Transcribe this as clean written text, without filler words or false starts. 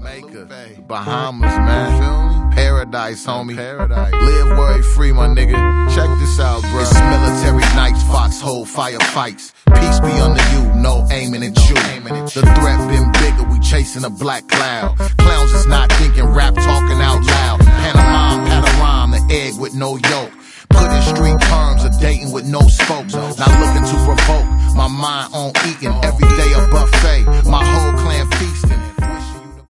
Jamaica, Bahamas, man. Paradise, homie. Live worry free, my nigga. Check this out, bro. It's military nights, foxhole firefights. Peace be unto you, no aiming at you. The threat been bigger, we chasing a black cloud. Clowns is not thinking, rap talking out loud. Panama, Padaram, the egg with no yolk. Put in street terms, a dating